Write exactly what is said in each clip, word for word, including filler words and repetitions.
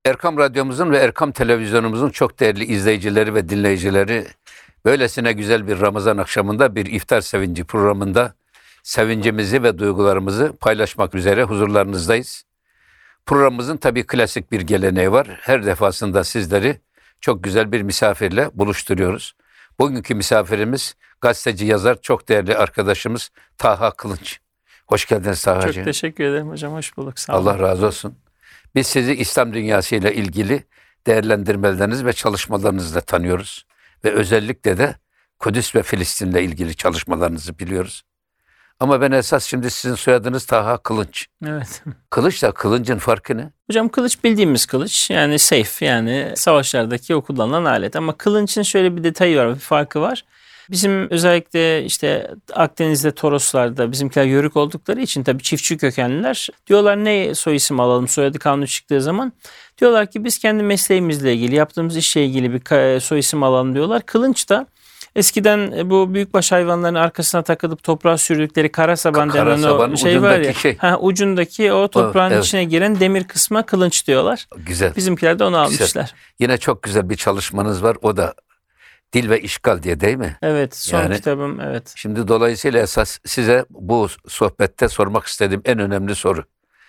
Erkam Radyomuzun ve Erkam Televizyonumuzun çok değerli izleyicileri ve dinleyicileri, böylesine güzel bir Ramazan akşamında bir iftar sevinci programında sevincimizi ve duygularımızı paylaşmak üzere huzurlarınızdayız. Programımızın tabii klasik bir geleneği var. Her defasında sizleri çok güzel bir misafirle buluşturuyoruz. Bugünkü misafirimiz gazeteci, yazar, çok değerli arkadaşımız Taha Kılınç. Hoş geldiniz Taha'cığım. Çok teşekkür ederim hocam. Hoş bulduk. Sağ olun. Allah razı olsun. Biz sizi İslam dünyasıyla ilgili değerlendirmeleriniz ve çalışmalarınızla tanıyoruz. Ve özellikle de Kudüs ve Filistin'le ilgili çalışmalarınızı biliyoruz. Ama ben esas şimdi sizin soyadınız Taha Kılınç. Evet. Kılıçla kılıncın farkı ne? Hocam kılıç bildiğimiz kılıç. Yani seyf, yani savaşlardaki o kullanılan alet. Ama kılıncın şöyle bir detayı var, bir farkı var. Bizim özellikle işte Akdeniz'de, Toroslar'da bizimkiler yörük oldukları için tabii çiftçi kökenliler. Diyorlar ne soy isim alalım soyadı kanunu çıktığı zaman. Diyorlar ki biz kendi mesleğimizle ilgili, yaptığımız işle ilgili bir soy isim alalım diyorlar. Kılınç da eskiden bu büyükbaş hayvanların arkasına takılıp toprağa sürdükleri karasaban denen o şey var ya. Şey. Ha, ucundaki o toprağın evet. içine giren demir kısma kılınç diyorlar. Güzel. Bizimkiler de onu almışlar. Güzel. Yine çok güzel bir çalışmanız var. O da Dil ve İşgal diye, değil mi? Evet, son yani, kitabım, evet. Şimdi dolayısıyla esas size bu sohbette sormak istediğim en önemli soru.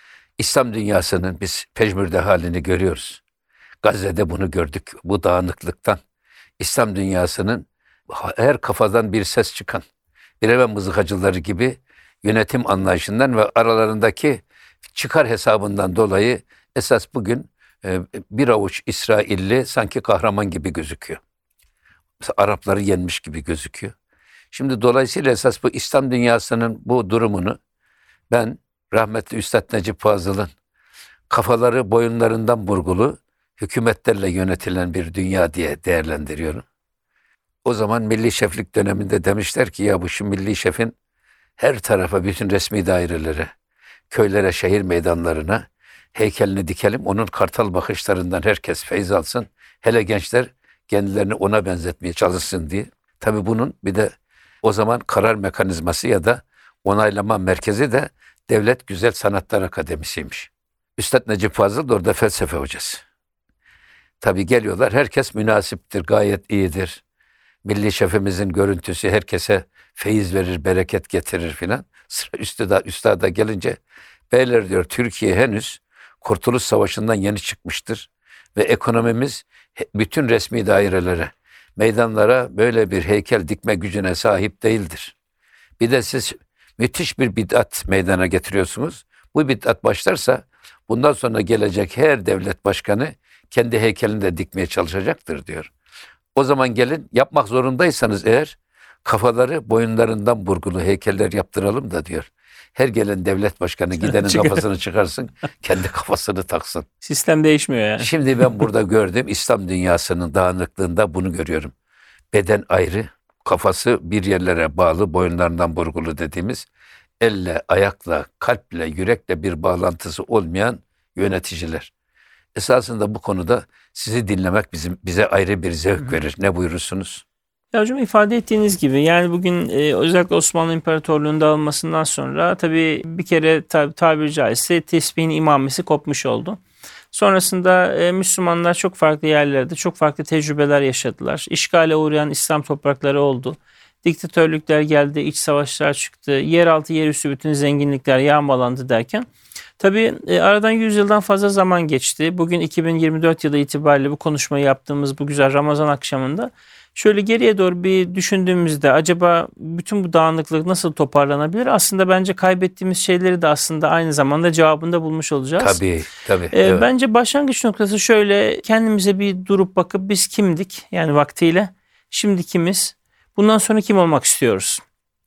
İslam dünyasının biz pejmürde halini görüyoruz. Gazze'de bunu gördük, bu dağınıklıktan. İslam dünyasının her kafadan bir ses çıkan, Bremen mızıkacıları gibi yönetim anlayışından ve aralarındaki çıkar hesabından dolayı esas bugün e, bir avuç İsrailli sanki kahraman gibi gözüküyor. Mesela Arapları yenmiş gibi gözüküyor. Şimdi dolayısıyla esas bu İslam dünyasının bu durumunu ben rahmetli Üstad Necip Fazıl'ın kafaları boyunlarından burgulu hükümetlerle yönetilen bir dünya diye değerlendiriyorum. O zaman milli şeflik döneminde demişler ki ya bu şu milli şefin her tarafa, bütün resmi dairelere, köylere, şehir meydanlarına heykelini dikelim. Onun kartal bakışlarından herkes feyz alsın. Hele gençler kendilerini ona benzetmeye çalışsın diye. Tabii bunun bir de o zaman karar mekanizması ya da onaylama merkezi de Devlet Güzel Sanatlar Akademisi'ymiş. Üstad Necip Fazıl da orada felsefe hocası. Tabii geliyorlar, herkes münasiptir, gayet iyidir. Milli şefimizin görüntüsü herkese feyiz verir, bereket getirir filan. Sıra üstada, üstada gelince beyler diyor, Türkiye henüz Kurtuluş Savaşı'ndan yeni çıkmıştır. Ve ekonomimiz bütün resmi dairelere, meydanlara böyle bir heykel dikme gücüne sahip değildir. Bir de siz müthiş bir bid'at meydana getiriyorsunuz. Bu bid'at başlarsa bundan sonra gelecek her devlet başkanı kendi heykelini de dikmeye çalışacaktır diyor. O zaman gelin, yapmak zorundaysanız eğer kafaları boyunlarından burgulu heykeller yaptıralım da diyor. Her gelen devlet başkanı gidenin kafasını çıkarsın, kendi kafasını taksın. Sistem değişmiyor yani. Şimdi ben burada gördüm, İslam dünyasının dağınıklığında bunu görüyorum. Beden ayrı, kafası bir yerlere bağlı, boyunlarından burgulu dediğimiz, elle, ayakla, kalple, yürekle bir bağlantısı olmayan yöneticiler. Esasında bu konuda sizi dinlemek bizim bize ayrı bir zevk verir. Ne buyurursunuz? Ya hocam ifade ettiğiniz gibi yani bugün e, özellikle Osmanlı İmparatorluğu'nun dağılmasından sonra tabii bir kere tab- tabiri caizse tesbihin imamesi kopmuş oldu. Sonrasında e, Müslümanlar çok farklı yerlerde çok farklı tecrübeler yaşadılar. İşgale uğrayan İslam toprakları oldu. Diktatörlükler geldi, iç savaşlar çıktı, yeraltı yerüstü bütün zenginlikler yağmalandı derken tabii e, aradan yüz yıldan fazla zaman geçti. Bugün iki bin yirmi dört yılı itibariyle bu konuşmayı yaptığımız bu güzel Ramazan akşamında şöyle geriye doğru bir düşündüğümüzde acaba bütün bu dağınıklık nasıl toparlanabilir? Aslında bence kaybettiğimiz şeyleri de aslında aynı zamanda cevabında bulmuş olacağız. Tabii, tabii. Ee, evet. Bence başlangıç noktası şöyle, kendimize bir durup bakıp biz kimdik? Yani vaktiyle, şimdi kimiz? Bundan sonra kim olmak istiyoruz?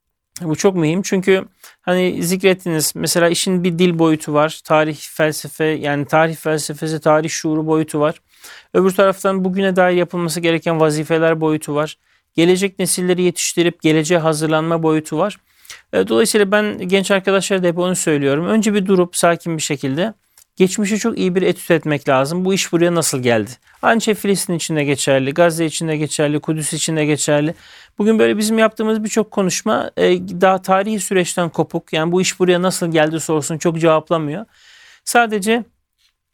Bu çok mühim çünkü hani zikrettiniz mesela işin bir dil boyutu var. Tarih, felsefe, yani tarih felsefesi, tarih şuuru boyutu var. Öbür taraftan bugüne dair yapılması gereken vazifeler boyutu var. Gelecek nesilleri yetiştirip geleceğe hazırlanma boyutu var. Dolayısıyla ben genç arkadaşlara da hep onu söylüyorum. Önce bir durup sakin bir şekilde geçmişi çok iyi bir etüt etmek lazım. Bu iş buraya nasıl geldi? Aynı şey Filistin için de geçerli, Gazze için de geçerli, Kudüs için de geçerli. Bugün böyle bizim yaptığımız birçok konuşma daha tarihi süreçten kopuk. Yani bu iş buraya nasıl geldi sorusunu çok cevaplamıyor. Sadece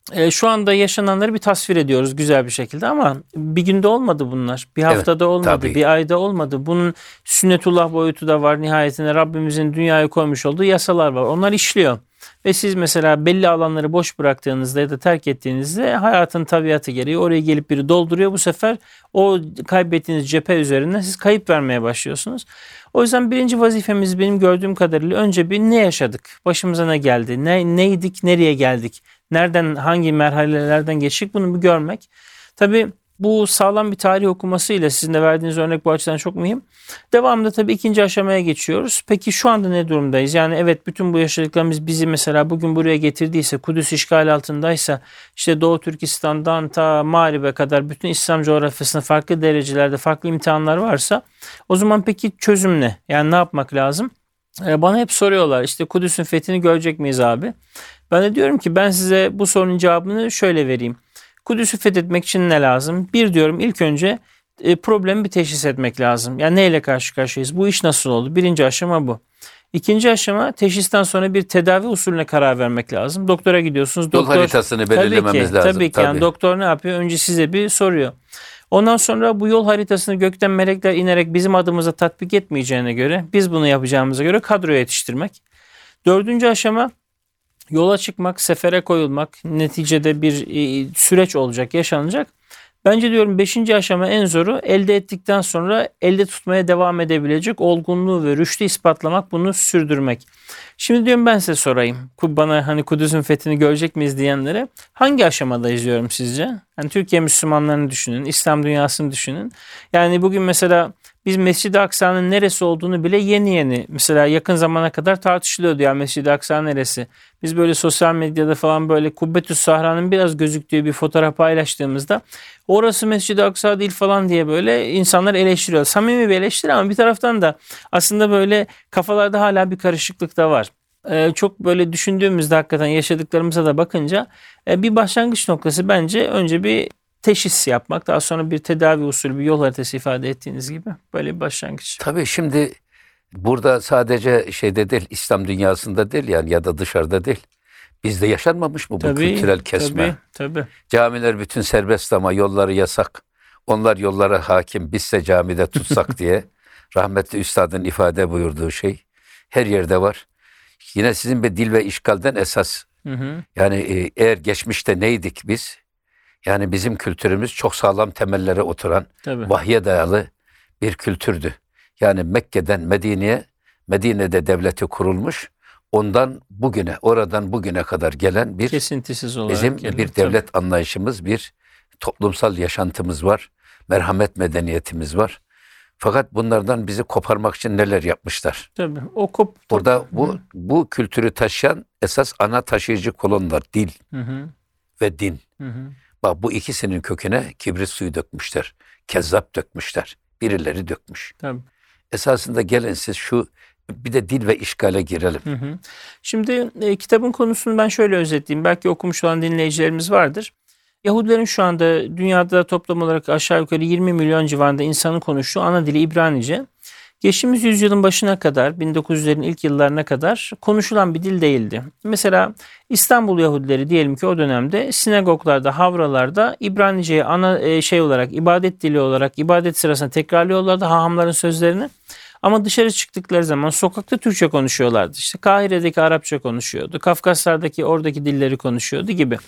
E, şu anda yaşananları bir tasvir ediyoruz güzel bir şekilde ama bir günde olmadı bunlar. Bir haftada Evet, olmadı, tabii. bir ayda olmadı. Bunun sünnetullah boyutu da var nihayetinde. Rabbimizin dünyaya koymuş olduğu yasalar var. Onlar işliyor. Ve siz mesela belli alanları boş bıraktığınızda ya da terk ettiğinizde hayatın tabiatı gereği oraya gelip biri dolduruyor. Bu sefer o kaybettiğiniz cephe üzerinden siz kayıp vermeye başlıyorsunuz. O yüzden birinci vazifemiz benim gördüğüm kadarıyla önce bir ne yaşadık? Başımıza ne geldi? Ne, neydik? Nereye geldik? Nereden, hangi merhalelerden geçtik? Bunu bir görmek. Tabii bu sağlam bir tarih okumasıyla sizin de verdiğiniz örnek bu açıdan çok mühim. Devamında tabii ikinci aşamaya geçiyoruz. Peki şu anda ne durumdayız? Yani evet bütün bu yaşadıklarımız bizi mesela bugün buraya getirdiyse, Kudüs işgal altındaysa, işte Doğu Türkistan'dan ta Mağrib'e kadar bütün İslam coğrafyasında farklı derecelerde farklı imtihanlar varsa o zaman peki çözüm ne? Yani ne yapmak lazım? Bana hep soruyorlar işte Kudüs'ün fethini görecek miyiz abi? Ben de diyorum ki ben size bu sorunun cevabını şöyle vereyim. Kudüs'ü fethetmek için ne lazım? Bir diyorum ilk önce e, problemi bir teşhis etmek lazım. Yani neyle karşı karşıyayız? Bu iş nasıl oldu? Birinci aşama bu. İkinci aşama teşhisten sonra bir tedavi usulüne karar vermek lazım. Doktora gidiyorsunuz. Doktor, Yol haritasını belirlememiz tabii ki, lazım. Tabii ki tabii. yani doktor ne yapıyor? Önce size bir soruyor. Ondan sonra bu yol haritasını gökten melekler inerek bizim adımıza tatbik etmeyeceğine göre biz bunu yapacağımıza göre kadro yetiştirmek. Dördüncü aşama yola çıkmak, sefere koyulmak, neticede bir e, süreç olacak, yaşanacak. Bence diyorum beşinci aşama en zoru elde ettikten sonra elde tutmaya devam edebilecek olgunluğu ve rüştü ispatlamak, bunu sürdürmek. Şimdi diyorum ben size sorayım. Bana hani Kudüs'ün fethini görecek miyiz diyenlere hangi aşamada izliyorum sizce? Hani Türkiye Müslümanlarını düşünün, İslam dünyasını düşünün. Yani bugün mesela biz Mescid-i Aksa'nın neresi olduğunu bile yeni yeni mesela yakın zamana kadar tartışılıyordu ya Mescid-i Aksa neresi? Biz böyle sosyal medyada falan böyle Kubbetü's Sahra'nın biraz gözüktüğü bir fotoğraf paylaştığımızda orası Mescid-i Aksa değil falan diye böyle insanlar eleştiriyor. Samimi bir eleştiri ama bir taraftan da aslında böyle kafalarda hala bir karışıklık da var. Ee, çok böyle düşündüğümüzde hakikaten yaşadıklarımıza da bakınca e, bir başlangıç noktası bence önce bir teşhis yapmak, daha sonra bir tedavi usulü, bir yol haritası ifade ettiğiniz gibi böyle bir başlangıç. Tabii şimdi burada sadece şeyde değil, İslam dünyasında değil yani ya da dışarıda değil. Bizde yaşanmamış mı bu Tabii, kültürel kesme? Tabii, tabii. Camiler bütün serbest ama yolları yasak. Onlar yollara hakim, bizse camide tutsak diye rahmetli üstadın ifade buyurduğu şey her yerde var. Yine sizin bir dil ve işgalden esas. Hı hı. Yani e, eğer geçmişte neydik biz? Yani bizim kültürümüz çok sağlam temellere oturan, Tabii. vahye dayalı bir kültürdü. Yani Mekke'den Medine'ye, Medine'de devleti kurulmuş, ondan bugüne, oradan bugüne kadar gelen bir kesintisiz olarak bizim gelen, bir devlet tabii. anlayışımız, bir toplumsal yaşantımız var, merhamet medeniyetimiz var. Fakat bunlardan bizi koparmak için neler yapmışlar? Tabii. O kop. Burada bu bu kültürü taşıyan esas ana taşıyıcı kolonlar dil Hı hı. ve din. Hı hı. Bak bu ikisinin köküne kibrit suyu dökmüşler. Kezzap dökmüşler. Birileri dökmüş. Tabii. Esasında gelin siz şu bir de dil ve işgale girelim. Hı hı. Şimdi e, kitabın konusunu ben şöyle özetleyeyim. Belki okumuş olan dinleyicilerimiz vardır. Yahudilerin şu anda dünyada toplam olarak aşağı yukarı yirmi milyon civarında insanın konuştuğu ana dili İbranice. Geçtiğimiz yüzyılın başına kadar, bin dokuz yüzlerin ilk yıllarına kadar konuşulan bir dil değildi. Mesela İstanbul Yahudileri diyelim ki o dönemde sinagoglarda, havralarda İbranice'yi ana şey olarak, ibadet dili olarak, ibadet sırasında tekrarlıyorlardı hahamların sözlerini. Ama dışarı çıktıkları zaman sokakta Türkçe konuşuyorlardı. İşte Kahire'deki Arapça konuşuyordu, Kafkaslar'daki oradaki dilleri konuşuyordu gibi.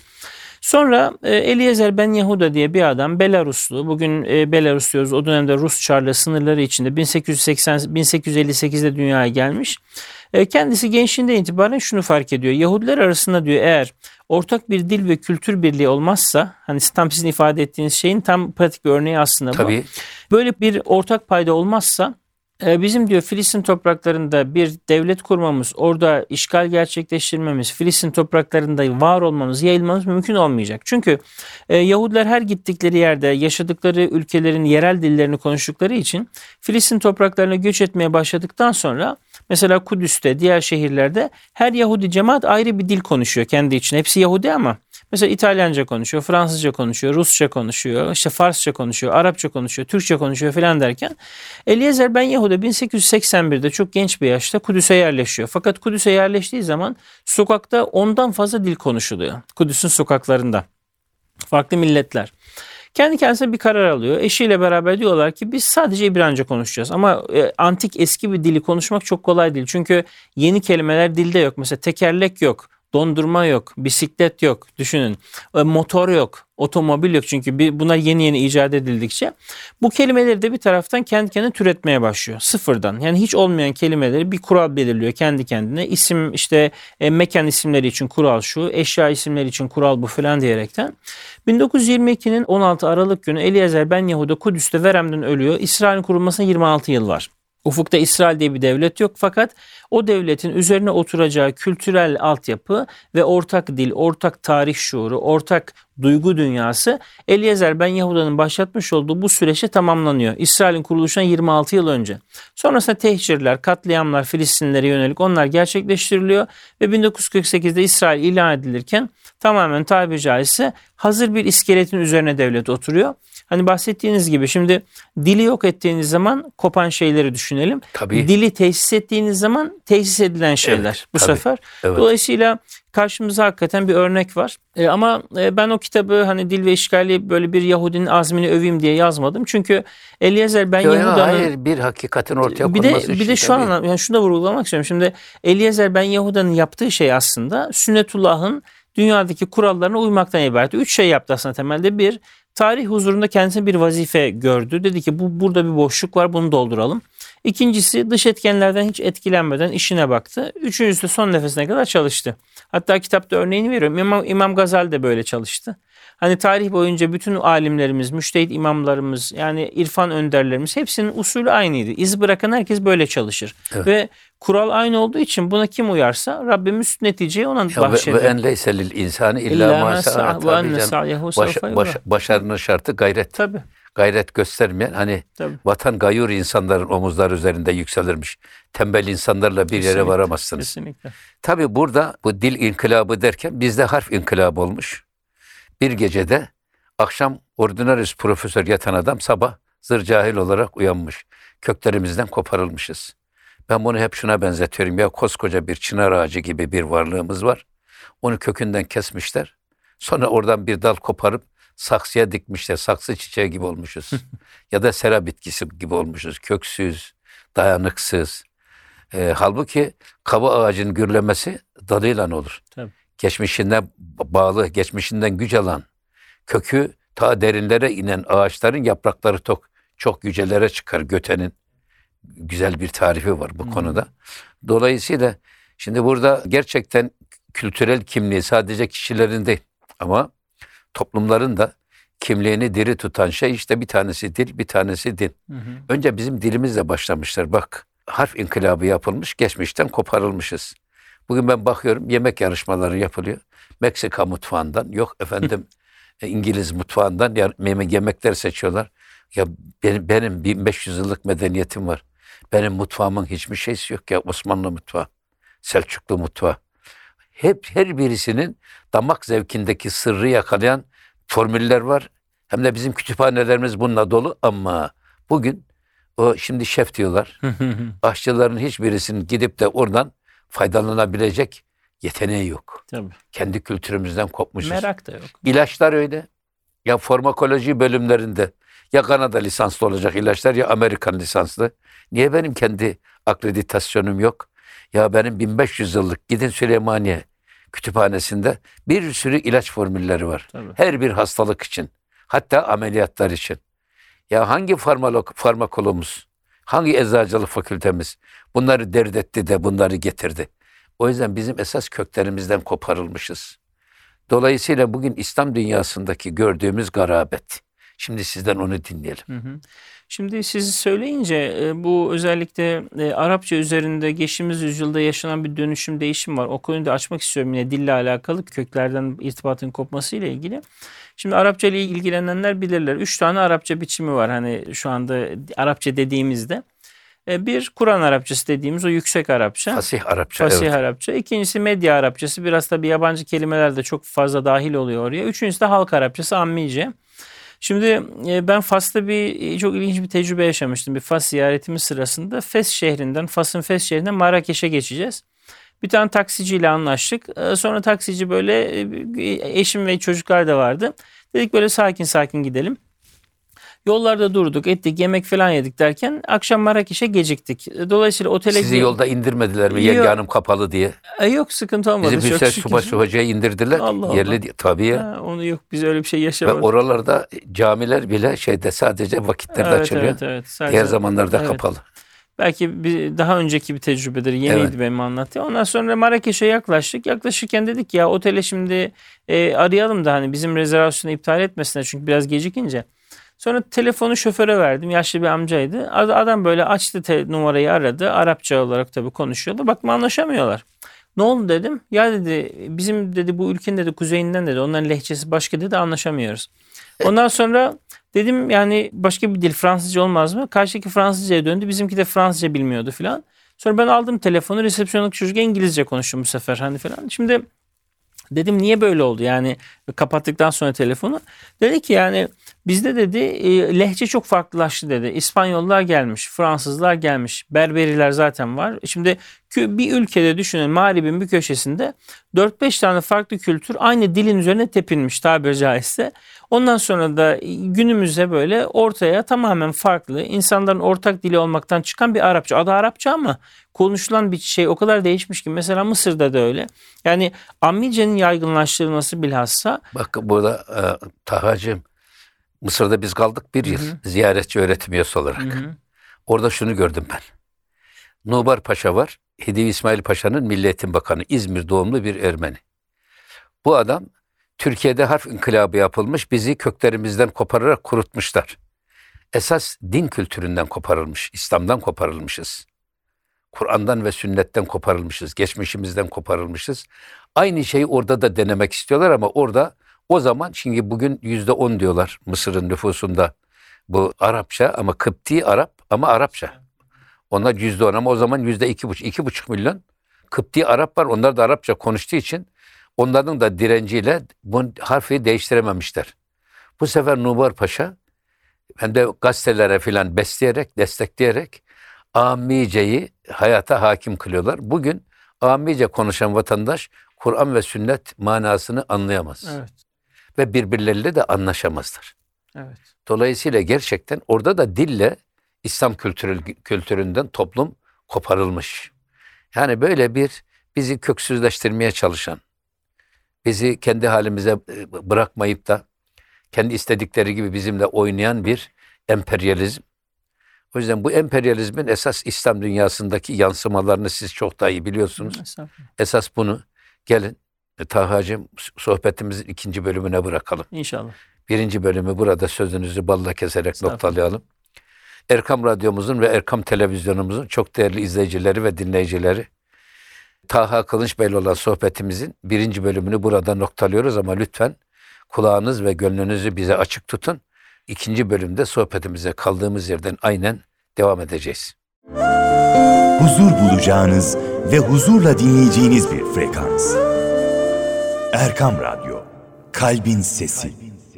Sonra e, Eliezer Ben Yehuda diye bir adam, Belaruslu, bugün e, Belarus diyoruz, o dönemde Rus Çarlığı sınırları içinde bin sekiz yüz seksen bin sekiz yüz elli sekizde dünyaya gelmiş. E, kendisi gençliğinden itibaren şunu fark ediyor. Yahudiler arasında diyor eğer ortak bir dil ve kültür birliği olmazsa, hani tam sizin ifade ettiğiniz şeyin tam pratik bir örneği aslında bu. Tabii. Böyle bir ortak payda olmazsa bizim diyor Filistin topraklarında bir devlet kurmamız, orada işgal gerçekleştirmemiz, Filistin topraklarında var olmamız, yayılmamız mümkün olmayacak. Çünkü e, Yahudiler her gittikleri yerde yaşadıkları ülkelerin yerel dillerini konuştukları için Filistin topraklarına göç etmeye başladıktan sonra mesela Kudüs'te, diğer şehirlerde her Yahudi cemaat ayrı bir dil konuşuyor kendi içinde. Hepsi Yahudi ama Mesela İtalyanca konuşuyor, Fransızca konuşuyor, Rusça konuşuyor, işte Farsça konuşuyor, Arapça konuşuyor, Türkçe konuşuyor filan derken Eliezer Ben Yehuda bin sekiz yüz seksen birde çok genç bir yaşta Kudüs'e yerleşiyor. Fakat Kudüs'e yerleştiği zaman sokakta ondan fazla dil konuşuluyor. Kudüs'ün sokaklarında. Farklı milletler. Kendi kendisine bir karar alıyor. Eşiyle beraber diyorlar ki biz sadece İbranice konuşacağız. Ama e, antik eski bir dili konuşmak çok kolay değil. Çünkü yeni kelimeler dilde yok. Mesela tekerlek yok. Dondurma yok, bisiklet yok, düşünün. E, motor yok, otomobil yok çünkü bir, bunlar yeni yeni icat edildikçe. Bu kelimeleri de bir taraftan kendi kendine türetmeye başlıyor sıfırdan. Yani hiç olmayan kelimeleri bir kural belirliyor kendi kendine. İsim işte e, mekan isimleri için kural şu, eşya isimleri için kural bu falan diyerekten. bin dokuz yüz yirmi ikinin on altı Aralık günü Eliezer Ben Yehuda Kudüs'te veremden ölüyor. İsrail'in kurulmasına yirmi altı yıl var. Ufukta İsrail diye bir devlet yok fakat o devletin üzerine oturacağı kültürel altyapı ve ortak dil, ortak tarih şuuru, ortak duygu dünyası Eliezer Ben Yehuda'nın başlatmış olduğu bu süreçte tamamlanıyor. İsrail'in kuruluşuna yirmi altı yıl önce. Sonrasında tehcirler, katliamlar Filistinlilere yönelik onlar gerçekleştiriliyor ve bin dokuz yüz kırk sekizde İsrail ilan edilirken tamamen tabiri caizse hazır bir iskeletin üzerine devlet oturuyor. Hani bahsettiğiniz gibi şimdi dili yok ettiğiniz zaman kopan şeyleri düşünelim. Tabii. Dili tesis ettiğiniz zaman tesis edilen şeyler Evet, bu tabii. sefer. Evet. Dolayısıyla karşımıza hakikaten bir örnek var. E, ama e, ben o kitabı hani Dil ve İşgali böyle bir Yahudinin azmini öveyim diye yazmadım. Çünkü Eliezer Ben Yo, yo, Yehuda'nın hayır, bir hakikatin ortaya bir de konması bir için de şu tabii. an yani şunu da vurgulamak istiyorum. Şimdi Eliezer Ben Yehuda'nın yaptığı şey aslında Sünnetullah'ın dünyadaki kurallarına uymaktan ibaret. Üç şey yaptı aslında temelde. Bir, tarih huzurunda kendisine bir vazife gördü. Dedi ki bu burada bir boşluk var, bunu dolduralım. İkincisi, dış etkenlerden hiç etkilenmeden işine baktı. Üçüncüsü de son nefesine kadar çalıştı. Hatta kitapta örneğini veriyorum. İmam, İmam Gazali de böyle çalıştı. Hani tarih boyunca bütün alimlerimiz, müştehit imamlarımız, yani irfan önderlerimiz hepsinin usulü aynıydı. İz bırakan herkes böyle çalışır. Evet. Ve kural aynı olduğu için buna kim uyarsa Rabbimiz neticeyi ona Ya ve, bahşeder. ve en leyselil insani illa İlla ma men sa'a. sa'a ve Tabii enne canım. sa'yehu Baş, sevfe baş, yura. başarının şartı gayret. Tabii. Gayret göstermeyen hani Tabii. vatan gayur insanların omuzları üzerinde yükselirmiş. Tembel insanlarla bir yere Kesinlikle, varamazsınız. Kesinlikle. Tabii burada bu dil inkılabı derken bizde harf inkılabı olmuş. Bir gecede akşam ordinarius profesör yatan adam sabah zır cahil olarak uyanmış. Köklerimizden koparılmışız. Ben bunu hep şuna benzetiyorum. Ya koskoca bir çınar ağacı gibi bir varlığımız var. Onu kökünden kesmişler. Sonra oradan bir dal koparıp saksıya dikmişler. Saksı çiçeği gibi olmuşuz. Ya da sera bitkisi gibi olmuşuz. Köksüz, dayanıksız. E, halbuki kaba ağacın gürlemesi dalıyla olur. Tabii. Geçmişinden bağlı, geçmişinden güç alan, kökü ta derinlere inen ağaçların yaprakları çok, çok yücelere çıkar. Göte'nin güzel bir tarifi var bu hmm. konuda. Dolayısıyla şimdi burada gerçekten kültürel kimliği sadece kişilerin değil ama toplumların da kimliğini diri tutan şey işte bir tanesi dil, bir tanesi din. Hı hı. Önce bizim dilimizle başlamışlar. Bak, harf inkılabı yapılmış, geçmişten koparılmışız. Bugün ben bakıyorum yemek yarışmaları yapılıyor. Meksika mutfağından, yok efendim İngiliz mutfağından yemekler seçiyorlar. Ya benim, benim bin beş yüz yıllık medeniyetim var. Benim mutfağımın hiçbir şeysi yok ya. Osmanlı mutfağı, Selçuklu mutfağı. Hep her birisinin damak zevkindeki sırrı yakalayan formüller var. Hem de bizim kütüphanelerimiz bununla dolu ama bugün o şimdi şef diyorlar. Aşçıların hiçbirisinin gidip de oradan faydalanabilecek yeteneği yok. Tabii. Kendi kültürümüzden kopmuşuz. Merak da yok. İlaçlar öyle. Ya farmakoloji bölümlerinde ya Kanada lisanslı olacak ilaçlar ya Amerikan lisanslı. Niye benim kendi akreditasyonum yok? Ya benim bin beş yüz yıllık gidin Süleymaniye kütüphanesinde bir sürü ilaç formülleri var. Tabii. Her bir hastalık için. Hatta ameliyatlar için. Ya hangi farmalog, farmakologumuz, hangi eczacılık fakültemiz bunları dert etti de bunları getirdi. O yüzden bizim esas köklerimizden koparılmışız. Dolayısıyla bugün İslam dünyasındaki gördüğümüz garabet. Şimdi sizden onu dinleyelim. Hı hı. Şimdi siz söyleyince bu özellikle Arapça üzerinde geçtiğimiz yüzyılda yaşanan bir dönüşüm, değişim var. O konuyu da açmak istiyorum yine dille alakalı, köklerden irtibatın kopması ile ilgili. Şimdi Arapça ile ilgilenenler bilirler. Üç tane Arapça biçimi var. Hani şu anda Arapça dediğimizde. E, bir Kur'an Arapçası dediğimiz o yüksek Arapça. Fasih Arapça. Fasih evet. Arapça. İkincisi medya Arapçası. Biraz tabii yabancı kelimeler de çok fazla dahil oluyor oraya. Üçüncüsü de halk Arapçası, Ammice. Şimdi e, ben Fas'ta bir çok ilginç bir tecrübe yaşamıştım. Bir Fas ziyaretimiz sırasında Fes şehrinden, Fas'ın Fes şehrinden Marrakeş'e geçeceğiz. Bir tane taksiciyle anlaştık. Sonra taksici böyle, eşim ve çocuklar da vardı. Dedik böyle sakin sakin gidelim. Yollarda durduk, ettik, yemek falan yedik derken akşam Marrakeş'e geciktik. Dolayısıyla otele... Sizi yolda indirmediler mi? Yenge Hanım kapalı diye. E, yok, sıkıntı olmadı. Bizim Hüseyin Subaşı Hoca'yı indirdiler. Allah Allah. Yerli diye. Tabii ya. Ha, onu yok, biz öyle bir şey Ve yaşamadık. oralarda camiler bile şeyde sadece vakitlerde Evet, açılıyor. evet, evet. Sadece, Diğer zamanlarda evet. kapalı. Belki bir, daha önceki bir tecrübedir. Yeniydi Evet. benim anlattığım. Ondan sonra Marrakeş'e yaklaştık. Yaklaşırken dedik ya otele şimdi e, arayalım da hani bizim rezervasyonu iptal etmesinler çünkü biraz gecikince. Sonra telefonu şoföre verdim. Yaşlı bir amcaydı. Adam böyle açtı te- numarayı aradı. Arapça olarak tabii konuşuyorlar. Bakma anlaşamıyorlar. Ne oldu dedim. Ya dedi bizim dedi bu ülkenin dedi kuzeyinden dedi. Onların lehçesi başka dedi, anlaşamıyoruz. Ondan sonra dedim yani başka bir dil, Fransızca olmaz mı? Karşıdaki Fransızcaya döndü. Bizimki de Fransızca bilmiyordu filan. Sonra ben aldım telefonu, resepsiyondaki çocuk İngilizce konuştu bu sefer hani filan. Şimdi dedim niye böyle oldu yani, kapattıktan sonra telefonu. Dedi ki yani bizde dedi e, lehçe çok farklılaştı dedi. İspanyollar gelmiş, Fransızlar gelmiş, Berberiler zaten var. Şimdi bir ülkede düşünün, Mağrib'in bir köşesinde dört beş tane farklı kültür aynı dilin üzerine tepinmiş tabiri caizse. Ondan sonra da günümüzde böyle ortaya tamamen farklı, insanların ortak dili olmaktan çıkan bir Arapça. Adı Arapça ama konuşulan bir şey o kadar değişmiş ki. Mesela Mısır'da da öyle. Yani Ammice'nin yaygınlaştırılması bilhassa. Bak burada e, Tahacığım, Mısır'da biz kaldık bir yıl. Hı hı. Ziyaretçi öğretim üyesi olarak. Hı hı. Orada şunu gördüm ben. Nubar Paşa var. Hediye İsmail Paşa'nın Milli Eğitim Bakanı. İzmir doğumlu bir Ermeni. Bu adam Türkiye'de harf inkılabı yapılmış. Bizi köklerimizden kopararak kurutmuşlar. Esas din kültüründen koparılmış. İslam'dan koparılmışız. Kur'an'dan ve sünnetten koparılmışız. Geçmişimizden koparılmışız. Aynı şeyi orada da denemek istiyorlar ama orada o zaman, çünkü bugün yüzde on diyorlar Mısır'ın nüfusunda bu Arapça ama Kıpti Arap ama Arapça. Onlar yüzde on ama o zaman yüzde iki buçuk, iki buçuk milyon Kıpti Arap var. Onlar da Arapça konuştuğu için onların da direnciyle bu harfi değiştirememişler. Bu sefer Nubar Paşa hem de gazetelere filan besleyerek, destekleyerek Ammice'yi hayata hakim kılıyorlar. Bugün Ammice konuşan vatandaş Kur'an ve sünnet manasını anlayamaz. Evet. Ve birbirleriyle de anlaşamazlar. Evet. Dolayısıyla gerçekten orada da dille İslam kültürü, kültüründen toplum koparılmış. Yani böyle bir bizi köksüzleştirmeye çalışan, bizi kendi halimize bırakmayıp da kendi istedikleri gibi bizimle oynayan bir emperyalizm. O yüzden bu emperyalizmin esas İslam dünyasındaki yansımalarını siz çok daha iyi biliyorsunuz. Esas bunu gelin Tahacığım sohbetimizin ikinci bölümüne bırakalım. İnşallah. Birinci bölümü burada sözünüzü balla keserek noktalayalım. Erkam Radyomuzun ve Erkam Televizyonumuzun çok değerli izleyicileri ve dinleyicileri, Taha Kılınç Bey'le olan sohbetimizin birinci bölümünü burada noktalıyoruz ama lütfen kulağınız ve gönlünüzü bize açık tutun. İkinci bölümde sohbetimize kaldığımız yerden aynen devam edeceğiz. Huzur bulacağınız ve huzurla dinleyeceğiniz bir frekans. Erkam Radyo, Kalbin Sesi.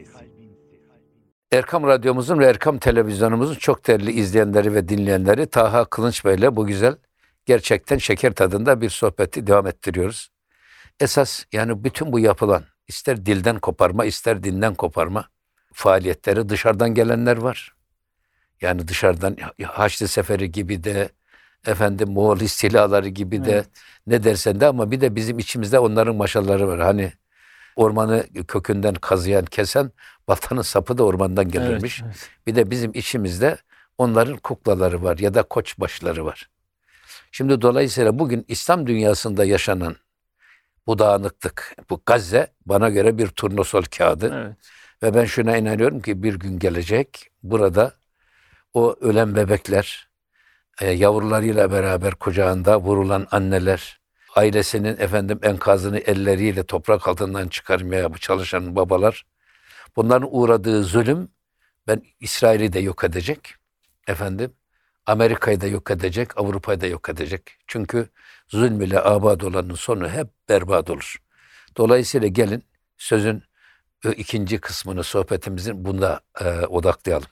Erkam Radyomuzun ve Erkam Televizyonumuzun çok değerli izleyenleri ve dinleyenleri, Taha Kılınç Bey'le bu güzel, gerçekten şeker tadında bir sohbeti devam ettiriyoruz. Esas yani bütün bu yapılan, ister dilden koparma, ister dinden koparma faaliyetleri, dışarıdan gelenler var. Yani dışarıdan Haçlı Seferi gibi de, efendim Moğol istilaları gibi de, evet, ne dersen de, ama bir de bizim içimizde onların maşaları var. Hani ormanı kökünden kazıyan, kesen, baltanın sapı da ormandan gelirmiş. Evet, evet. Bir de bizim içimizde onların kuklaları var ya da koçbaşları var. Şimdi dolayısıyla bugün İslam dünyasında yaşanan bu dağınıklık, bu Gazze bana göre bir turnusol kağıdı. Evet. Ve ben şuna inanıyorum ki bir gün gelecek, burada o ölen bebekler, e, yavrularıyla beraber kucağında vurulan anneler, ailesinin efendim enkazını elleriyle toprak altından çıkarmaya çalışan babalar, bunların uğradığı zulüm ben İsrail'i de yok edecek. Efendim Amerika'yı da yok edecek, Avrupa'yı da yok edecek. Çünkü zulm ile abad olanın sonu hep berbat olur. Dolayısıyla gelin sözün e, ikinci kısmını sohbetimizin bunda e, odaklayalım.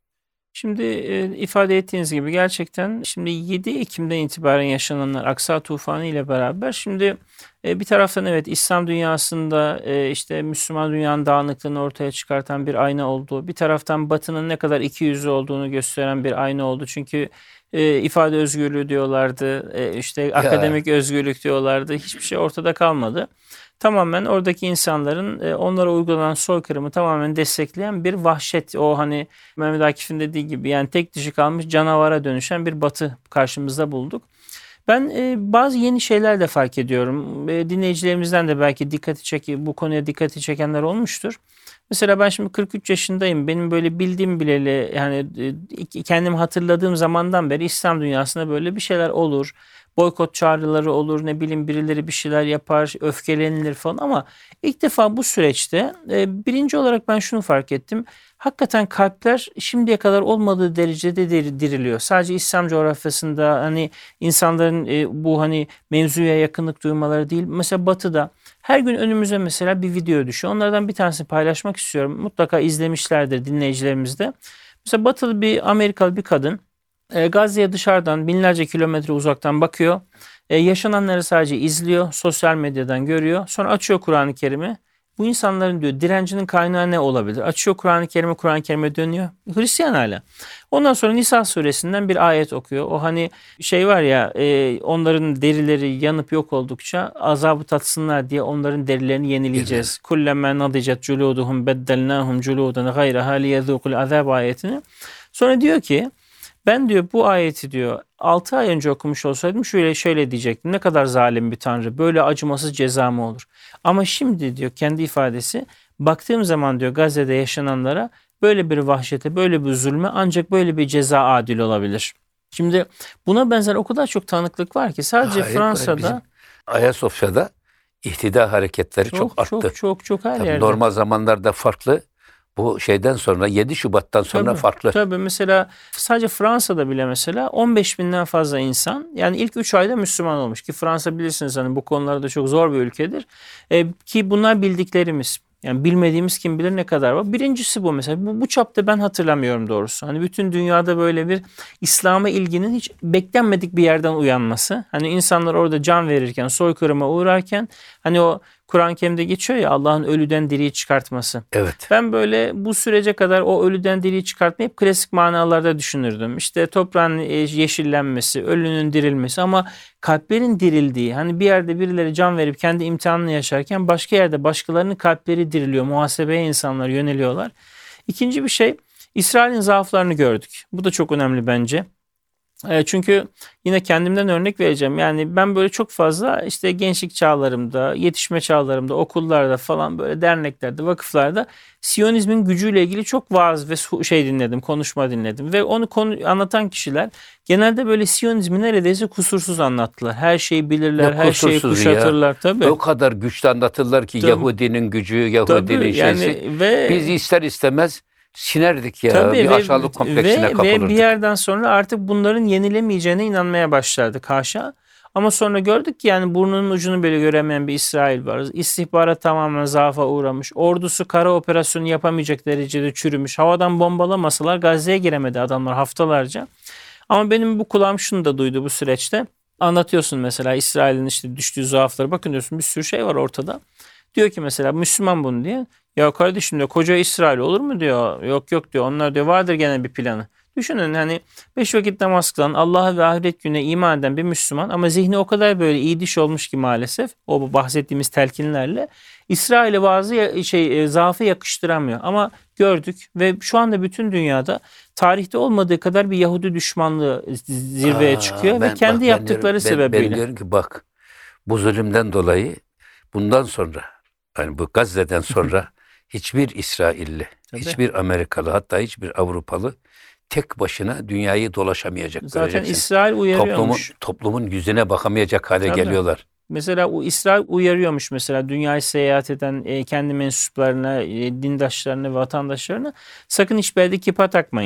Şimdi e, ifade ettiğiniz gibi gerçekten şimdi yedi Ekim'den itibaren yaşananlar Aksa tufanı ile beraber şimdi e, bir taraftan evet İslam dünyasında e, işte Müslüman dünyanın dağınıklığını ortaya çıkartan bir ayna oldu. Bir taraftan Batı'nın ne kadar ikiyüzlü olduğunu gösteren bir ayna oldu. Çünkü e, ifade özgürlüğü diyorlardı, e, işte Ya. akademik özgürlük diyorlardı. Hiçbir şey ortada kalmadı. Tamamen oradaki insanların e, onlara uygulanan soykırımı tamamen destekleyen bir vahşet. O hani Mehmet Akif'in dediği gibi yani tek dişi kalmış canavara dönüşen bir batı karşımızda bulduk. Ben e, bazı yeni şeyler de fark ediyorum. E, dinleyicilerimizden de belki dikkati çek bu konuya dikkati çekenler olmuştur. Mesela ben şimdi kırk üç yaşındayım. Benim böyle bildiğim bileli yani e, kendimi hatırladığım zamandan beri İslam dünyasında böyle bir şeyler olur. Boykot çağrıları olur, ne bileyim birileri bir şeyler yapar, öfkelenilir falan ama ilk defa bu süreçte e, birinci olarak ben şunu fark ettim. Hakikaten kalpler şimdiye kadar olmadığı derecede diriliyor. Sadece İslam coğrafyasında hani insanların e, bu hani mevzuya yakınlık duymaları değil. Mesela Batı'da her gün önümüze mesela bir video düşüyor. Onlardan bir tanesini paylaşmak istiyorum. Mutlaka izlemişlerdir dinleyicilerimiz de. Mesela Batılı bir Amerikalı bir kadın E, Gazze'ye dışarıdan binlerce kilometre uzaktan bakıyor. E, yaşananları sadece izliyor. Sosyal medyadan görüyor. Sonra açıyor Kur'an-ı Kerim'i. Bu insanların diyor direncinin kaynağı ne olabilir? Açıyor Kur'an-ı Kerim'i, Kur'an-ı Kerim'e dönüyor. Hristiyan hala. Ondan sonra Nisa suresinden bir ayet okuyor. O hani şey var ya e, onların derileri yanıp yok oldukça azabı tatsınlar diye onların derilerini yenileyeceğiz. Kullemme nadicet culuduhum beddelnahum culuden gayraha liyezûkul azab ayetini. Sonra diyor ki ben diyor bu ayeti diyor altı ay önce okumuş olsaydım şöyle şöyle diyecektim. Ne kadar zalim bir tanrı. Böyle acımasız ceza mı olur? Ama şimdi diyor kendi ifadesi baktığım zaman diyor Gazze'de yaşananlara böyle bir vahşete, böyle bir zulme ancak böyle bir ceza adil olabilir. Şimdi buna benzer o kadar çok tanıklık var ki sadece Hayır, Fransa'da bizim Ayasofya'da ihtida hareketleri çok, çok arttı. çok çok çok her Tabii yerde. normal zamanlarda farklı. Bu şeyden sonra yedi Şubat'tan sonra Tabii, farklı. Tabii mesela sadece Fransa'da bile mesela on beş binden fazla insan yani ilk üç ayda Müslüman olmuş ki Fransa bilirsiniz hani bu konularda çok zor bir ülkedir. E, ki bunlar bildiklerimiz. Yani bilmediğimiz kim bilir ne kadar var. Birincisi bu mesela. Bu, bu çapta ben hatırlamıyorum doğrusu. Hani bütün dünyada böyle bir İslam'a ilginin hiç beklenmedik bir yerden uyanması. Hani insanlar orada can verirken, soykırıma uğrarken hani o Kur'an-ı Kerim'de geçiyor ya Allah'ın ölüden diriyi çıkartması. Evet. Ben böyle bu sürece kadar o ölüden diriyi çıkartmayı hep klasik manalarda düşünürdüm. İşte toprağın yeşillenmesi, ölünün dirilmesi ama kalplerin dirildiği hani bir yerde birileri can verip kendi imtihanını yaşarken başka yerde başkalarının kalpleri diriliyor. Muhasebeye insanlar yöneliyorlar. İkinci bir şey İsrail'in zaaflarını gördük. Bu da çok önemli bence. Çünkü yine kendimden örnek vereceğim. Yani ben böyle çok fazla işte gençlik çağlarımda, yetişme çağlarımda, okullarda falan böyle derneklerde, vakıflarda Siyonizmin gücüyle ilgili çok vaaz ve şey dinledim, konuşma dinledim. Ve onu konu, anlatan kişiler genelde böyle Siyonizmi neredeyse kusursuz anlattılar. Her şeyi bilirler, Ya her şeyi kuşatırlar. ya. Tabii. O kadar güçlü anlatırlar ki Tabii. Yahudinin gücü, Yahudinin Tabii, şeysi. yani ve Biz ister istemez sinerdik ya. Tabii bir ve, aşağılık kompleksine ve, kapılırdık. ve bir yerden sonra artık bunların yenilemeyeceğine inanmaya başladık haşa. Ama sonra gördük ki yani burnunun ucunu bile göremeyen bir İsrail var. İstihbarat tamamen zaafa uğramış. Ordusu kara operasyonu yapamayacak derecede çürümüş. Havadan bombalamasalar Gazze'ye giremedi adamlar haftalarca. Ama benim bu kulağım şunu da duydu bu süreçte. Anlatıyorsun mesela İsrail'in işte düştüğü zaafları. Bakın diyorsun bir sürü şey var ortada. Diyor ki mesela Müslüman bunu diye. Ya kardeşim diyor koca İsrail olur mu diyor. Yok yok diyor onlar diyor vardır gene bir planı. Düşünün hani beş vakit namaz kılan Allah'a ve ahiret gününe iman eden bir Müslüman ama zihni o kadar böyle iyi diş olmuş ki maalesef o bahsettiğimiz telkinlerle İsrail'e bazı şey zaafı yakıştıramıyor. Ama gördük ve şu anda bütün dünyada tarihte olmadığı kadar bir Yahudi düşmanlığı zirveye Aa, çıkıyor ben, ve kendi bak, yaptıkları ben, sebebiyle. Ben diyorum ki bak bu zulümden dolayı bundan sonra yani bu Gazze'den sonra hiçbir İsrailli, Tabii. hiçbir Amerikalı hatta hiçbir Avrupalı tek başına dünyayı dolaşamayacak. Zaten göreceksin. İsrail uyarıyormuş. Toplumun, toplumun yüzüne bakamayacak hale Tabii. geliyorlar. Mesela o İsrail uyarıyormuş mesela dünyayı seyahat eden e, kendi mensuplarına, e, dindaşlarına, vatandaşlarına sakın hiçbir yerde kipa takmayın.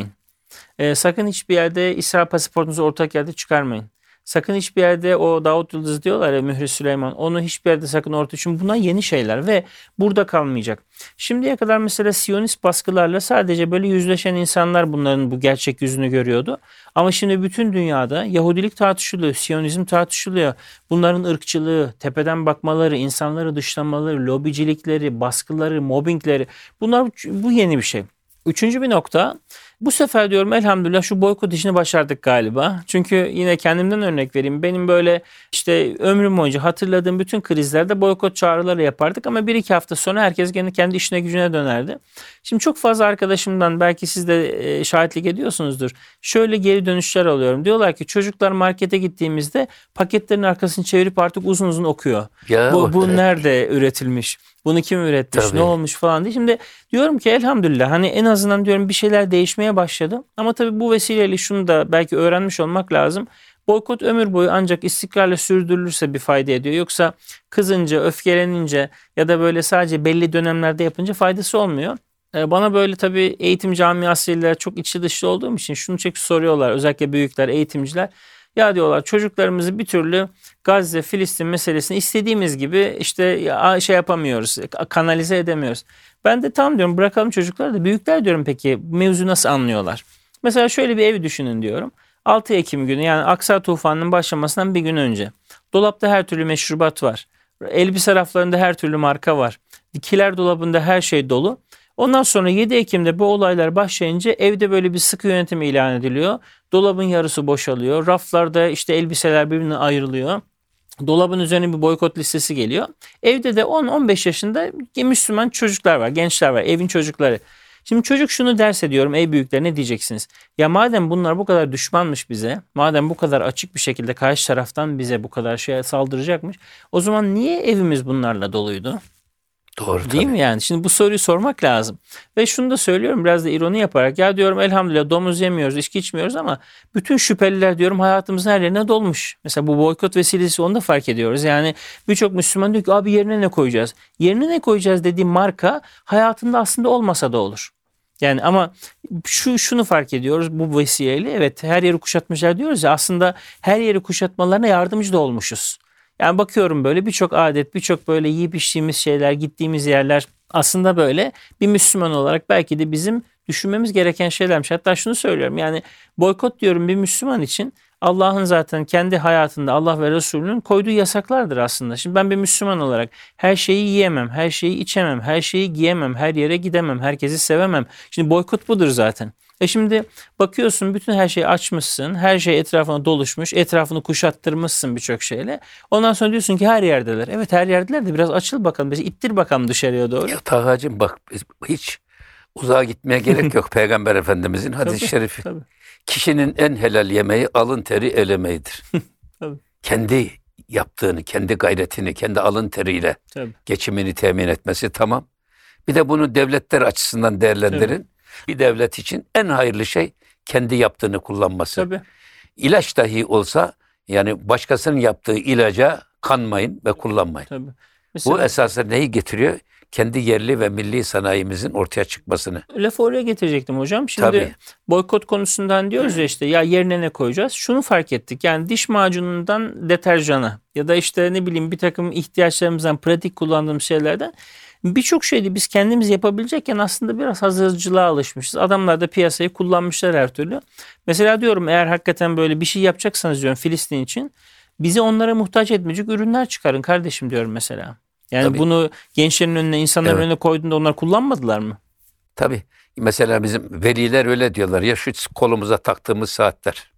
E, sakın hiçbir yerde İsrail pasaportunuzu ortak yerde çıkarmayın. Sakın hiçbir yerde o Davut Yıldız diyorlar ya, Mührü Süleyman, onu hiçbir yerde sakın ortaya. Çünkü bunlar yeni şeyler ve burada kalmayacak. Şimdiye kadar mesela Siyonist baskılarla sadece böyle yüzleşen insanlar bunların bu gerçek yüzünü görüyordu. Ama şimdi bütün dünyada Yahudilik tartışılıyor, Siyonizm tartışılıyor. Bunların ırkçılığı, tepeden bakmaları, insanları dışlamaları, lobicilikleri, baskıları, mobbingleri, bunlar, bu yeni bir şey. Üçüncü bir nokta, bu sefer diyorum elhamdülillah şu boykot işini başardık galiba. Çünkü yine kendimden örnek vereyim. Benim böyle işte ömrüm boyunca hatırladığım bütün krizlerde boykot çağrıları yapardık. Ama bir iki hafta sonra herkes gene kendi işine gücüne dönerdi. Şimdi çok fazla arkadaşımdan, belki siz de şahitlik ediyorsunuzdur, şöyle geri dönüşler alıyorum. Diyorlar ki çocuklar markete gittiğimizde paketlerin arkasını çevirip artık uzun uzun okuyor. Ya, bu, bu nerede üretilmiş? Bunu kim üretmiş? Tabii. Ne olmuş falan diye. Şimdi diyorum ki elhamdülillah, hani en azından diyorum bir şeyler değişmeye başladı. Ama tabii bu vesileyle şunu da belki öğrenmiş olmak lazım. Boykot ömür boyu ancak istikrarla sürdürülürse bir fayda ediyor. Yoksa kızınca, öfkelenince ya da böyle sadece belli dönemlerde yapınca faydası olmuyor. Bana böyle tabii eğitim camiasıyla çok içi dışlı olduğum için şunu çok soruyorlar. Özellikle büyükler, eğitimciler. Ya diyorlar, çocuklarımızı bir türlü Gazze, Filistin meselesini istediğimiz gibi işte şey yapamıyoruz, kanalize edemiyoruz. Ben de tam diyorum, bırakalım çocuklar da, büyükler diyorum peki mevzu nasıl anlıyorlar? Mesela şöyle bir evi düşünün diyorum. altı Ekim günü, yani Aksa tufanının başlamasından bir gün önce. Dolapta her türlü meşrubat var. Elbise raflarında her türlü marka var. Kiler dolabında her şey dolu. Ondan sonra yedi Ekim'de bu olaylar başlayınca evde böyle bir sıkı yönetim ilan ediliyor. Dolabın yarısı boşalıyor. Raflarda işte elbiseler birbirine ayrılıyor. Dolabın üzerine bir boykot listesi geliyor. Evde de on on beş yaşında Müslüman çocuklar var, gençler var, evin çocukları. Şimdi çocuk şunu derse diyorum, ey büyükler ne diyeceksiniz? Ya madem bunlar bu kadar düşmanmış bize, madem bu kadar açık bir şekilde karşı taraftan bize bu kadar şeye saldıracakmış, o zaman niye evimiz bunlarla doluydu? Doğru, Değil tabii. mi yani? Şimdi bu soruyu sormak lazım. Ve şunu da söylüyorum biraz da ironi yaparak. Ya diyorum elhamdülillah domuz yemiyoruz, içki içmiyoruz ama bütün şüpheliler diyorum hayatımızın her yerine dolmuş. Mesela bu boykot vesilesi, onu da fark ediyoruz. Yani birçok Müslüman diyor ki abi yerine ne koyacağız? Yerine ne koyacağız dediğim marka hayatında aslında olmasa da olur. Yani ama şu şunu fark ediyoruz bu vesileyle, evet her yeri kuşatmışlar diyoruz ya, aslında her yeri kuşatmalarına yardımcı da olmuşuz. Yani bakıyorum böyle birçok adet, birçok böyle yiyip içtiğimiz şeyler, gittiğimiz yerler aslında böyle bir Müslüman olarak belki de bizim düşünmemiz gereken şeylermiş. Hatta şunu söylüyorum, yani boykot diyorum bir Müslüman için Allah'ın zaten kendi hayatında Allah ve Resulünün koyduğu yasaklardır aslında. Şimdi ben bir Müslüman olarak her şeyi yiyemem, her şeyi içemem, her şeyi giyemem, her yere gidemem, herkesi sevemem. Şimdi boykot budur zaten. E şimdi bakıyorsun bütün her şeyi açmışsın, her şey etrafına doluşmuş, etrafını kuşattırmışsın birçok şeyle. Ondan sonra diyorsun ki her yerdeler. Evet her yerdeler de biraz açıl bakalım, biraz ittir bakalım dışarıya doğru. Ya Tahacığım bak, hiç uzağa gitmeye gerek yok. Peygamber Efendimizin hadis-i Tabii, şerifi. tabii. Kişinin en helal yemeği alın teri elemeğidir. Tabii. Kendi yaptığını, kendi gayretini, kendi alın teriyle Tabii. geçimini temin etmesi tamam. Bir de bunu devletler açısından değerlendirin. Tabii. Bir devlet için en hayırlı şey kendi yaptığını kullanması. Tabii. İlaç dahi olsa yani başkasının yaptığı ilaca kanmayın ve kullanmayın. Tabii. Mesela, Bu esasında neyi getiriyor? Kendi yerli ve milli sanayimizin ortaya çıkmasını. lafı oraya getirecektim hocam. Şimdi Tabii. boykot konusundan diyoruz ya, işte ya yerine ne koyacağız? Şunu fark ettik. Yani diş macunundan deterjana ya da işte ne bileyim bir takım ihtiyaçlarımızdan, pratik kullandığımız şeylerden birçok şeyi biz kendimiz yapabilecekken aslında biraz hazırcılığa alışmışız. Adamlar da piyasayı kullanmışlar her türlü. Mesela diyorum eğer hakikaten böyle bir şey yapacaksanız diyorum Filistin için, bizi onlara muhtaç etmeyecek ürünler çıkarın kardeşim diyorum mesela. Yani Tabii. bunu gençlerin önüne, insanların Evet. önüne koyduğunda onlar kullanmadılar mı? Tabii. Mesela bizim veliler öyle diyorlar ya, şu kolumuza taktığımız saatler.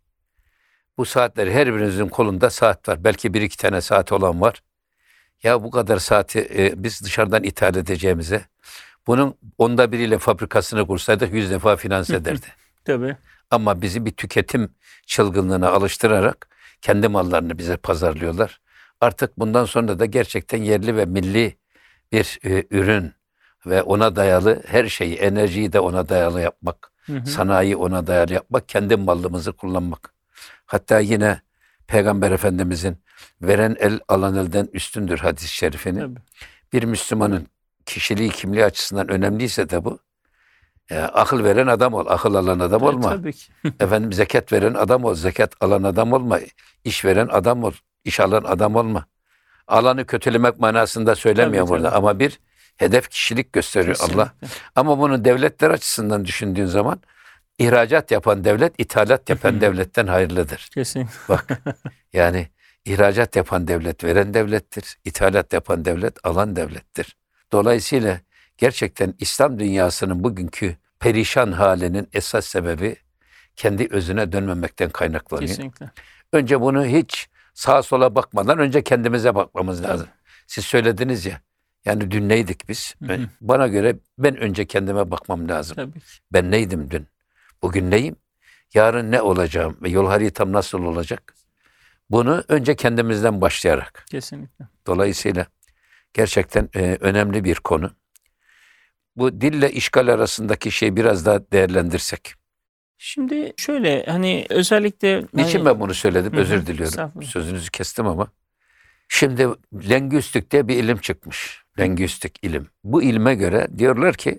Bu saatler, her birinizin kolunda saat var. Belki bir iki tane saat olan var. Ya bu kadar saati e, biz dışarıdan ithal edeceğimize, bunun onda biriyle fabrikasını kursaydık yüz defa finanse ederdi. Tabii. Ama bizi bir tüketim çılgınlığına alıştırarak kendi mallarını bize pazarlıyorlar. Artık bundan sonra da gerçekten yerli ve milli bir e, ürün ve ona dayalı her şeyi, enerjiyi de ona dayalı yapmak, Hı hı. sanayi ona dayalı yapmak, kendi malımızı kullanmak. Hatta yine Peygamber Efendimizin veren el alan elden üstündür hadis-i şerifini. Tabii. Bir Müslümanın kişiliği, kimliği açısından önemliyse de bu, E, akıl veren adam ol, akıl alan adam Evet, olma. tabii ki. Efendim zekat veren adam ol, zekat alan adam olma. İş veren adam ol, iş alan adam olma. Alanı kötülemek manasında söylemiyor Tabii, burada tabii. ama bir hedef kişilik gösteriyor Kesinlikle. Allah. Ama bunu devletler açısından düşündüğün zaman ihracat yapan devlet, ithalat yapan devletten hayırlıdır. Kesinlikle. Bak yani ihracat yapan devlet veren devlettir. İthalat yapan devlet alan devlettir. Dolayısıyla gerçekten İslam dünyasının bugünkü perişan halinin esas sebebi kendi özüne dönmemekten kaynaklanıyor. Kesinlikle. Önce bunu hiç sağa sola bakmadan önce kendimize bakmamız lazım. Siz söylediniz ya, yani dün neydik biz? Hı hı. Bana göre ben önce kendime bakmam lazım. Tabii ki. Ben neydim dün? Bugün neyim? Yarın ne olacağım ve yol haritam nasıl olacak? Bunu önce kendimizden başlayarak. Kesinlikle. Dolayısıyla gerçekten e, önemli bir konu. Bu dille işgal arasındaki şeyi biraz daha değerlendirsek. Şimdi şöyle hani özellikle Niçin hani, ben bunu söyledim? Hı hı, Özür diliyorum. estağfurullah. Sözünüzü kestim ama. Şimdi lingüistik diye bir ilim çıkmış. Lingüistik ilim. Bu ilme göre diyorlar ki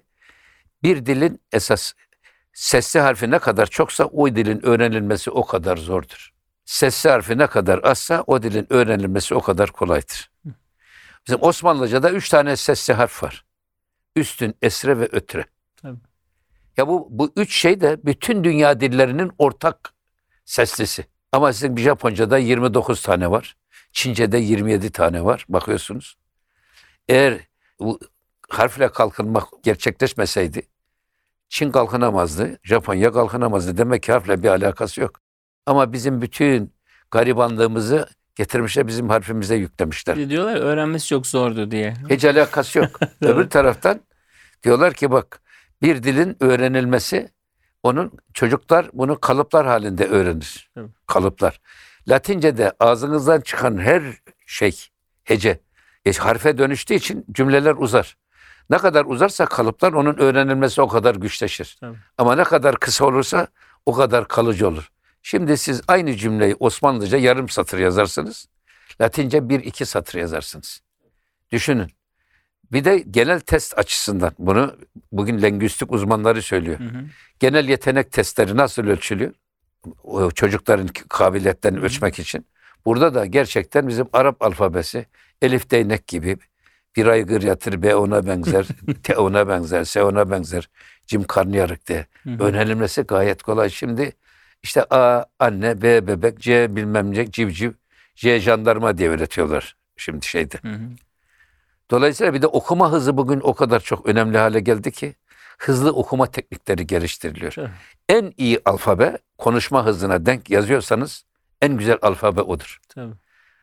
bir dilin esas sesli harfi ne kadar çoksa o dilin öğrenilmesi o kadar zordur. Sesli harfi ne kadar azsa o dilin öğrenilmesi o kadar kolaydır. Bizim Osmanlıca'da üç tane sesli harf var. Üstün, esre ve ötre. Tabii. Ya bu, bu üç şey de bütün dünya dillerinin ortak seslisi. Ama sizin bir Japonca'da yirmi dokuz tane var. Çince'de yirmi yedi tane var. Bakıyorsunuz. Eğer bu harfle kalkınmak gerçekleşmeseydi Çin kalkınamazdı, Japonya kalkınamazdı. Demek ki harfle bir alakası yok. Ama bizim bütün garibanlığımızı getirmişler, bizim harfimize yüklemişler. Bir de diyorlar öğrenmesi çok zordu diye. Hiç alakası yok. Öbür taraftan diyorlar ki bak bir dilin öğrenilmesi onun çocuklar bunu kalıplar halinde öğrenir. Evet. Kalıplar. Latince'de ağzınızdan çıkan her şey hece e, harfe dönüştüğü için cümleler uzar. Ne kadar uzarsa kalıplar onun öğrenilmesi o kadar güçleşir. Tabii. Ama ne kadar kısa olursa o kadar kalıcı olur. Şimdi siz aynı cümleyi Osmanlıca yarım satır yazarsınız. Latince bir iki satır yazarsınız. Düşünün. Bir de genel test açısından bunu bugün lingüistik uzmanları söylüyor. Hı hı. Genel yetenek testleri nasıl ölçülüyor? O çocukların kabiliyetlerini Hı hı. ölçmek için. Burada da gerçekten bizim Arap alfabesi elif değnek gibi bir aygır yatır B ona benzer, T ona benzer, S ona benzer, cim karnıyarık diye. Hı hı. Öğrenilmesi gayet kolay. Şimdi işte A anne, B bebek, C bilmem ne, civciv, J jandarma diye öğretiyorlar şimdi şeyde. Hı hı. Dolayısıyla bir de okuma hızı bugün o kadar çok önemli hale geldi ki hızlı okuma teknikleri geliştiriliyor. Tabii. En iyi alfabe konuşma hızına denk yazıyorsanız en güzel alfabe odur. Tabii.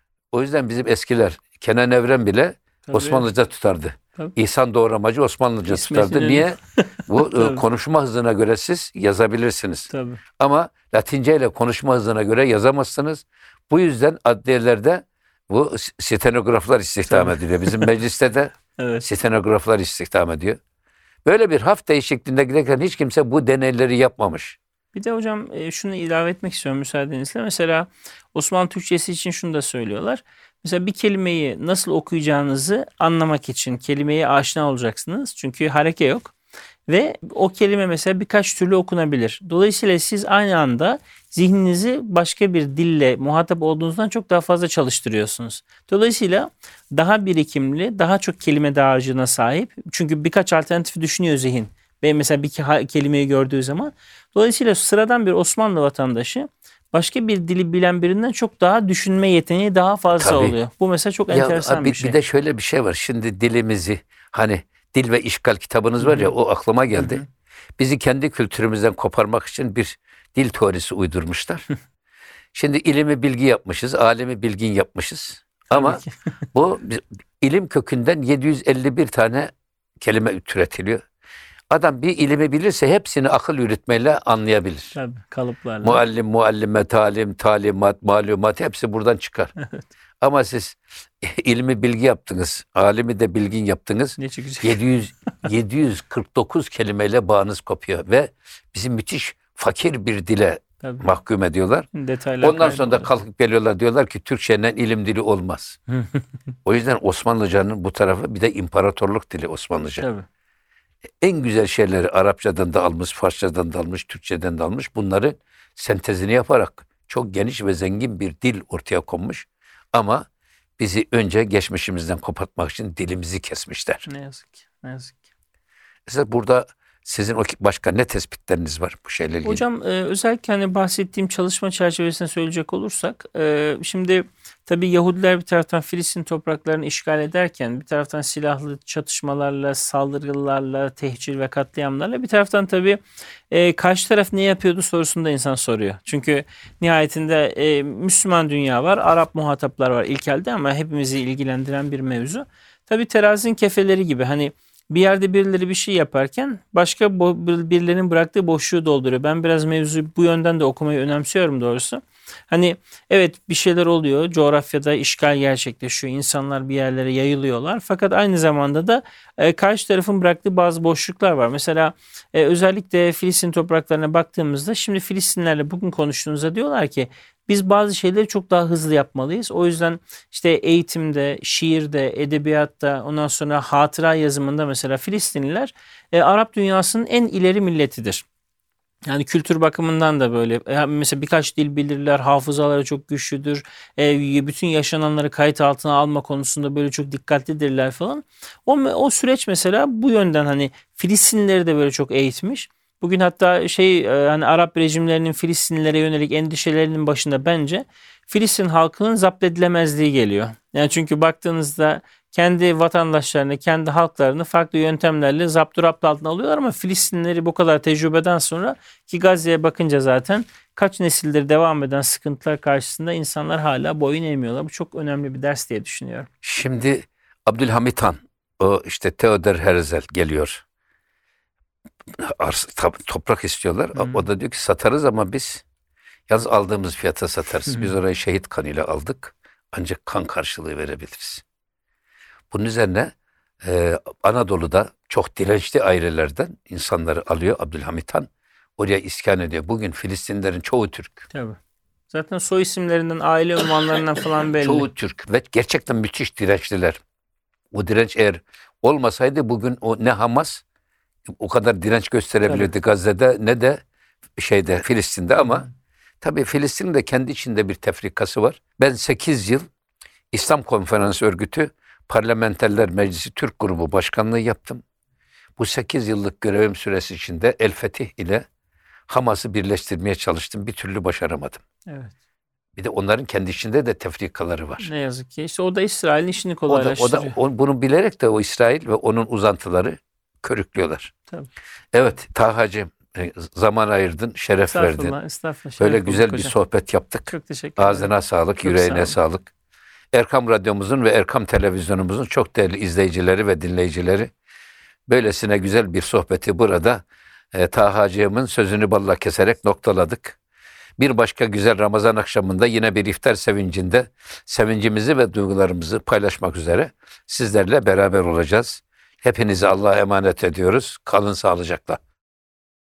O yüzden bizim eskiler Kenan Evren bile Tabii. Osmanlıca tutardı. Tabii. İhsan Doğramacı Osmanlıca İsmet tutardı. İnönü. Niye? Bu e, Tabii. konuşma hızına göre siz yazabilirsiniz. Tabii. Ama Latince ile konuşma hızına göre yazamazsınız. Bu yüzden adliyelerde bu stenograflar istihdam Tabii. ediliyor. Bizim mecliste de Evet. stenograflar istihdam ediyor. Böyle bir harf değişikliğinde giderken hiç kimse bu deneyleri yapmamış. Bir de hocam e, şunu ilave etmek istiyorum müsaadenizle. Mesela Osmanlı Türkçesi için şunu da söylüyorlar. Mesela bir kelimeyi nasıl okuyacağınızı anlamak için kelimeye aşina olacaksınız. Çünkü hareke yok. Ve o kelime mesela birkaç türlü okunabilir. Dolayısıyla siz aynı anda zihninizi başka bir dille muhatap olduğunuzdan çok daha fazla çalıştırıyorsunuz. Dolayısıyla daha birikimli, daha çok kelime dağarcığına sahip. Çünkü birkaç alternatifi düşünüyor zihin. Ve mesela bir ke- kelimeyi gördüğü zaman. Dolayısıyla sıradan bir Osmanlı vatandaşı başka bir dili bilen birinden çok daha düşünme yeteneği daha fazla Tabii. oluyor. Bu mesela çok enteresan bir, bir şey. bir de şöyle bir şey var. Şimdi dilimizi hani Dil ve İşgal kitabınız var ya o aklıma geldi. Hı hı. Bizi kendi kültürümüzden koparmak için bir dil teorisi uydurmuşlar. Şimdi ilimi bilgi yapmışız, alemi bilgin yapmışız. Ama ki. bu ilim kökünden yedi yüz elli bir tane kelime türetiliyor. Adam bir ilimi bilirse hepsini akıl yürütmeyle anlayabilir. Tabii, kalıplarla. Muallim, muallime, talim, talimat, malumat hepsi buradan çıkar. Evet. Ama siz ilmi bilgi yaptınız, alimi de bilgin yaptınız. Ne çıkacak? yedi yüz yedi yüz kırk dokuz kelimeyle bağınız kopuyor ve bizi müthiş fakir bir dile Tabii. mahkum ediyorlar. Detaylar Ondan sonra da kayboluyor. kalkıp geliyorlar diyorlar ki Türkçe'nin ilim dili olmaz. O yüzden Osmanlıca'nın bu tarafı bir de imparatorluk dili Osmanlıca. Tabii. En güzel şeyleri Arapçadan da almış, Farsçadan da almış, Türkçeden de almış. Bunları sentezini yaparak çok geniş ve zengin bir dil ortaya konmuş. Ama bizi önce geçmişimizden kopartmak için dilimizi kesmişler. Ne yazık ki. Ne yazık ki. Mesela burada sizin o başka ne tespitleriniz var bu şeyle ilgili? Hocam e, özellikle hani bahsettiğim çalışma çerçevesinde söyleyecek olursak e, şimdi tabii Yahudiler bir taraftan Filistin topraklarını işgal ederken bir taraftan silahlı çatışmalarla, saldırılarla, tehcir ve katliamlarla bir taraftan tabii e, karşı taraf ne yapıyordu sorusunu da insan soruyor. Çünkü nihayetinde e, Müslüman dünya var, Arap muhataplar var ilk elde ama hepimizi ilgilendiren bir mevzu. Tabii terazinin kefeleri gibi hani bir yerde birileri bir şey yaparken başka bo- birilerinin bıraktığı boşluğu dolduruyor. Ben biraz mevzuyu bu yönden de okumayı önemsiyorum doğrusu. Hani evet bir şeyler oluyor. Coğrafyada işgal gerçekleşiyor. İnsanlar bir yerlere yayılıyorlar. Fakat aynı zamanda da e, karşı tarafın bıraktığı bazı boşluklar var. Mesela e, özellikle Filistin topraklarına baktığımızda şimdi Filistinlerle bugün konuştuğunuzda diyorlar ki biz bazı şeyleri çok daha hızlı yapmalıyız. O yüzden işte eğitimde, şiirde, edebiyatta, ondan sonra hatıra yazımında mesela Filistinliler e, Arap dünyasının en ileri milletidir. Yani kültür bakımından da böyle. E, mesela birkaç dil bilirler, hafızaları çok güçlüdür. E, bütün yaşananları kayıt altına alma konusunda böyle çok dikkatlidirler falan. O, o süreç mesela bu yönden hani Filistinlileri de böyle çok eğitmiş. Bugün hatta şey hani Arap rejimlerinin Filistinlilere yönelik endişelerinin başında bence Filistin halkının zapt edilemezliği geliyor. Yani çünkü baktığınızda kendi vatandaşlarını, kendi halklarını farklı yöntemlerle zapturapt altına alıyorlar ama Filistinlileri bu kadar tecrübeden sonra ki Gazze'ye bakınca zaten kaç nesildir devam eden sıkıntılar karşısında insanlar hala boyun eğmiyorlar. Bu çok önemli bir ders diye düşünüyorum. Şimdi Abdülhamit Han, o işte Theodor Herzl geliyor. Ars, toprak istiyorlar. Hmm. O da diyor ki satarız ama biz yalnız aldığımız fiyata satarız. Hmm. Biz orayı şehit kanıyla aldık. Ancak kan karşılığı verebiliriz. Bunun üzerine e, Anadolu'da çok dirençli ailelerden insanları alıyor Abdülhamit Han. Oraya iskan ediyor. Bugün Filistinlerin çoğu Türk. Tabii. Zaten soy isimlerinden, aile unvanlarından falan belli. Çoğu Türk ve gerçekten müthiş dirençliler. O direnç eğer olmasaydı bugün o ne Hamas o kadar direnç gösterebilirdi tabii. Gazze'de ne de şeyde Filistin'de ama hmm. tabii Filistin'in de kendi içinde bir tefrikası var. Ben sekiz yıl İslam Konferansı Örgütü Parlamenterler Meclisi Türk Grubu Başkanlığı yaptım. Bu sekiz yıllık görevim süresi içinde El Fetih ile Hamas'ı birleştirmeye çalıştım. Bir türlü başaramadım. Evet. Bir de onların kendi içinde de tefrikaları var. Ne yazık ki. İşte o da İsrail'in işini kolaylaştırıyor. O da, o da o, bunu bilerek de o İsrail ve onun uzantıları körüklüyorlar. Tabii. Evet Taha'cığım zaman ayırdın, şeref verdin. Estağfurullah, estağfurullah. Böyle güzel bir hocam. Sohbet yaptık. Çok teşekkür ederim. Ağzına sağlık, çok yüreğine sağ sağlık. Erkam Radyomuzun ve Erkam Televizyonumuzun çok değerli izleyicileri ve dinleyicileri. Böylesine güzel bir sohbeti burada e, Taha'cığımın sözünü balla keserek noktaladık. Bir başka güzel Ramazan akşamında yine bir iftar sevincinde sevincimizi ve duygularımızı paylaşmak üzere sizlerle beraber olacağız. Hepinizi Allah'a emanet ediyoruz. Kalın sağlıcakla.